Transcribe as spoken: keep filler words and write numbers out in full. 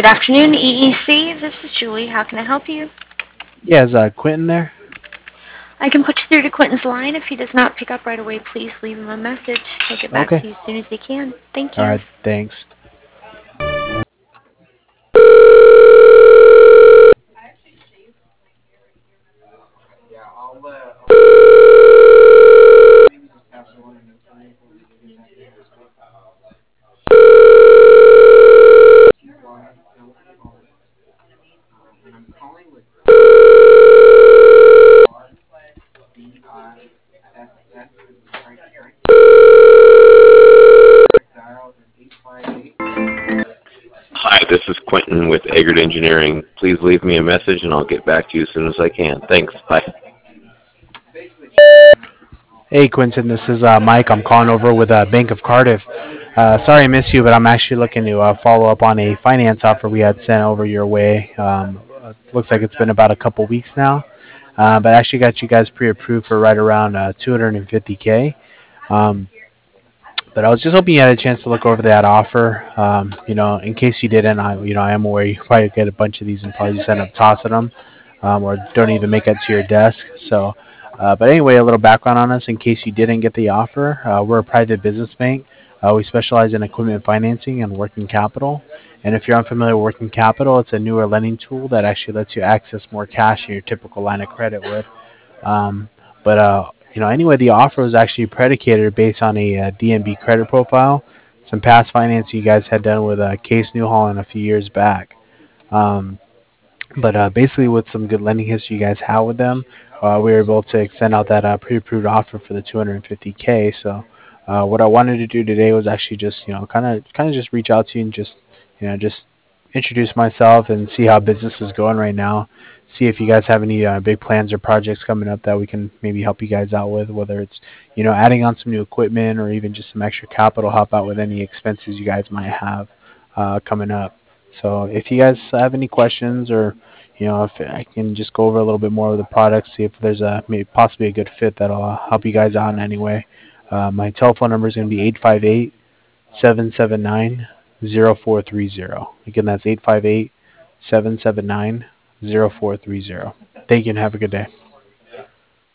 Good afternoon, E E C. This is Julie. How can I help you? Yeah, is uh, Quentin there? I can put you through to Quentin's line. If he does not pick up right away, please leave him a message. He'll get back Okay. to you as soon as he can. Thank All you. right, thanks. Hi, this is Quentin with Eggert Engineering. Please leave me a message and I'll get back to you as soon as I can. Thanks. Bye. Hey, Quentin, this is uh, Mike. I'm calling over with uh, Bank of Cardiff. Uh, sorry I missed you, but I'm actually looking to uh, follow up on a finance offer we had sent over your way. Um, uh, looks like it's been about a couple weeks now, uh, but I actually got you guys pre-approved for right around uh, two hundred fifty k. Um, but I was just hoping you had a chance to look over that offer. Um, you know, in case you didn't, I, you know, I am aware you probably get a bunch of these and probably just end up tossing them, um, or don't even make it to your desk. So, uh, but anyway, a little background on us in case you didn't get the offer. Uh, we're a private business bank. Uh, we specialize in equipment financing and working capital. And if you're unfamiliar with working capital, it's a newer lending tool that actually lets you access more cash than your typical line of credit would. Um, but uh, you know, anyway, the offer was actually predicated based on a uh, D N B credit profile, some past financing you guys had done with uh, Case New Holland a few years back. Um, but uh, basically, with some good lending history you guys have with them, uh, we were able to extend out that uh, pre-approved offer for the two hundred fifty k. So, uh, what I wanted to do today was actually just you know kind of kind of just reach out to you and just you know just introduce myself and see how business is going right now. See if you guys have any uh, big plans or projects coming up that we can maybe help you guys out with, whether it's you know adding on some new equipment or even just some extra capital, help out with any expenses you guys might have uh, coming up. So if you guys have any questions or you know if I can just go over a little bit more of the product, see if there's a maybe possibly a good fit that'll uh, help you guys out in any way. Uh, my telephone number is going to be eight five eight seven seven nine zero four three zero. Again, that's eight five eight seven seven nine zero four three zero. Thank you and have a good day.